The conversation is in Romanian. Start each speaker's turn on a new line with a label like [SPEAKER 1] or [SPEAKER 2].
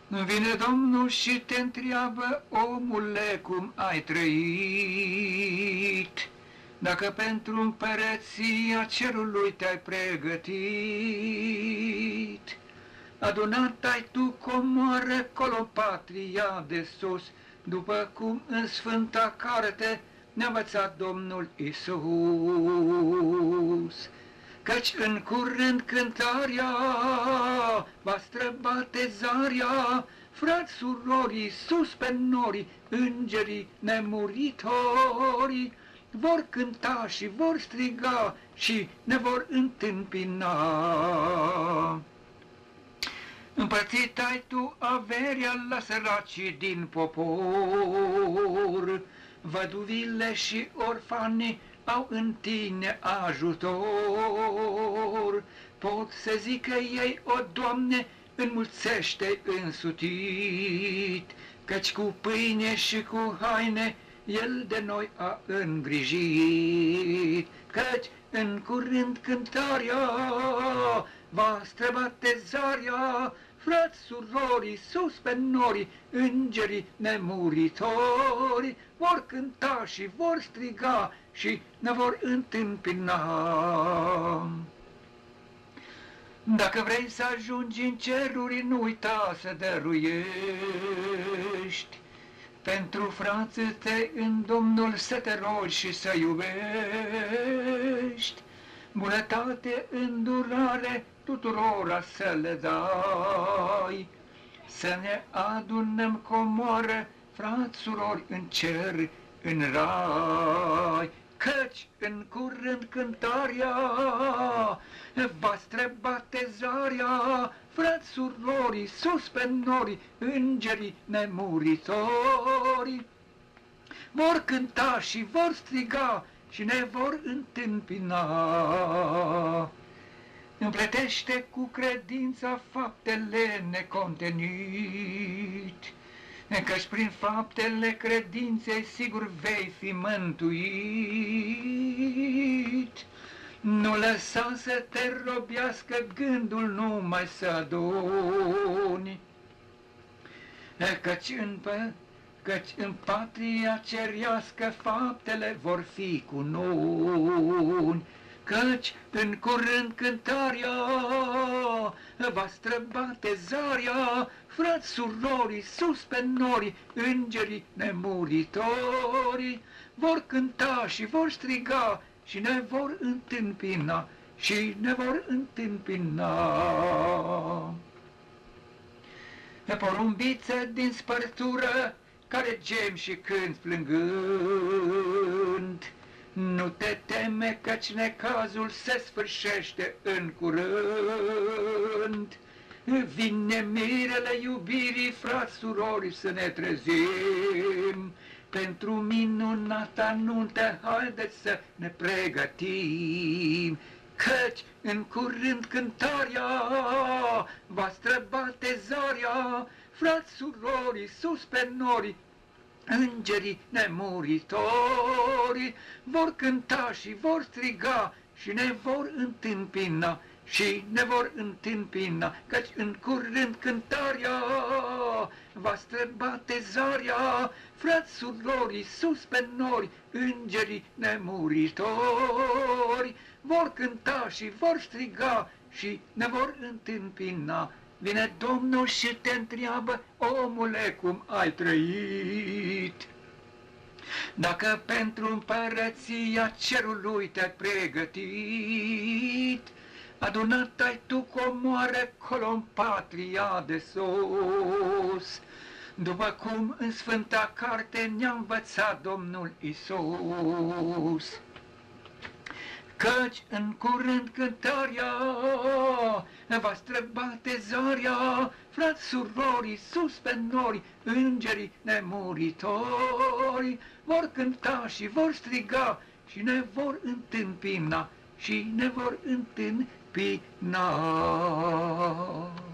[SPEAKER 1] Vine Domnul și te întreabă, omule, cum ai trăit, dacă pentru împărăția cerului te-ai pregătit. Adunat ai tu comoară colo patria de sus, după cum în Sfânta Carte ne-a învățat Domnul Iisus. Căci în curând cântarea va străbate zarea, frați, surori, sus pe nori, îngerii nemuritori, vor cânta și vor striga și ne vor întâmpina. Împărțit ai tu averea la săracii din popor, văduvile și orfanii au în tine ajutor. Pot să zică ei, o Doamne, înmulțește însutit, căci cu pâine și cu haine El de noi a îngrijit. Căci în curând cântarea va străbate zarea, frați, surori, sus pe nori, îngerii nemuritori, vor cânta și vor striga și ne vor întâmpina. Dacă vrei să ajungi în ceruri, nu uita să dăruiești. Pentru frații tăi în Domnul să te rogi și să iubești. Bunătate, îndurare tuturora să le dai. Să ne adunăm comoară, frați, surori, în cer, în rai. Căci în curând cântarea va străbate zarea, frați, surori, sus pe nori, îngerii nemuritori, vor cânta și vor striga și ne vor întâmpina. Împletește cu credința faptele necontenit, căci prin faptele credinței sigur vei fi mântuit. Nu lăsa să te robească gândul numai să aduni, căci în patria cerească faptele vor fi cununi. Căci în curând cântarea va străbate zarea, frați, surori, sus pe nori, îngerii nemuritori, vor cânta și vor striga și ne vor întâmpina, și ne vor întâmpina. Porumbiță din spărtură, care gem și cânti plângând, nu te teme, căci necazul se sfârșește în curând. Vine mirele iubirii, frați, surori, să ne trezim. Pentru minunata nuntă, haideți să ne pregătim. Căci în curând cântarea va străbate zarea, frați, surori, sus pe nori, îngerii nemuritori, vor cânta și vor striga și ne vor întâmpina, și ne vor întâmpina. Căci în curând cântarea va străbate zarea, frați, surori, sus pe nori, îngerii nemuritori, vor cânta și vor striga și ne vor întâmpina. Vine Domnul și te întreabă, omule, cum ai trăit. Dacă pentru împărăția cerului te-ai pregătit, adunat ai tu comoară colo în patria de sus, după cum în Sfânta Carte ne-a învățat Domnul Iisus. Căci în curând cântarea va străbate zarea, frați, surori, sus pe nori, îngerii nemuritori, vor cânta și vor striga și ne vor întâmpina, și ne vor întâmpina.